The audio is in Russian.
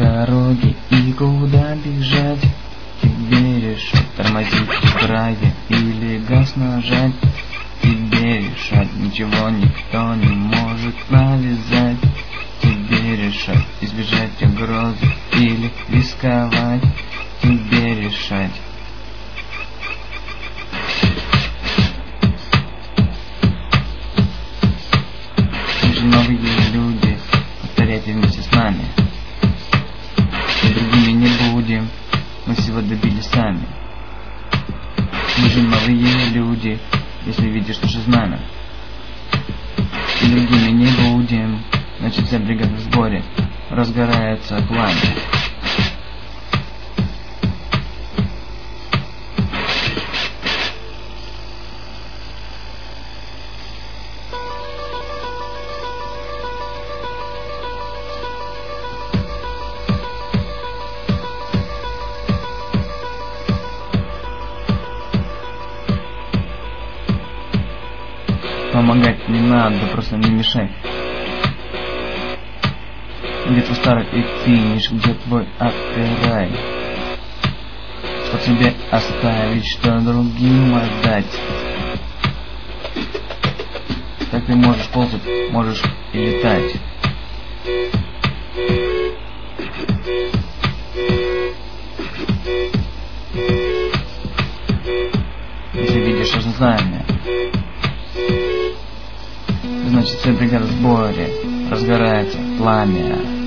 дороге и куда бежать? Тебе решать, тормозить в крае или газ нажать? Тебе решать, ничего никто не может навязать. Тебе решать, избежать угрозы или рисковать. Тебе решать. Мы же новые люди, повторяйте вместе с нами. И другими не будем, мы всего добились сами. Мы же новые люди, если видишь наше знамя. И другими не будем, значит вся бригада в сборе, разгорается пламя. Помогать не надо, просто не мешай. Где твой старый и финиш, где твой опирай? Что тебе оставить, что другим отдать? Так ты можешь ползать, можешь и летать. Если видишь знамя, значит вся бригада в сборе, разгорается пламя.